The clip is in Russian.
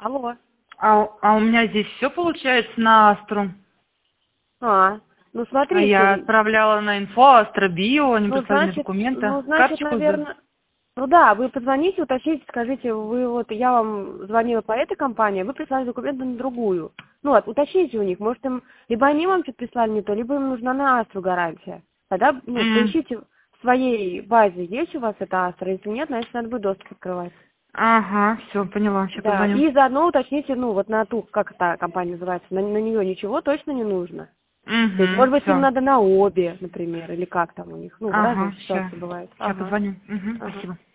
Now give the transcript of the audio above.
Алло. А у меня здесь все получается на Астру. Ну смотрите. Я отправляла на инфо, Астробио, они прислали мне документы. Ну, значит, Карточку наверное... Ну да, вы позвоните, уточните, скажите, я вам звонила по этой компании, вы прислали документы на другую. Ну вот, уточните у них, может им, либо они вам что-то прислали не то, либо им нужна на Астру гарантия. Тогда, поищите в своей базе, есть у вас эта Астра, если нет, значит, надо будет доступ открывать. Ага, все, поняла, сейчас Да, позвоню. и заодно уточните, на ту, как эта компания называется, на нее ничего точно не нужно. То есть, может быть, им надо на обе, например, или как там у них, разные ситуации бывают. Сейчас позвоню. Ага. Спасибо.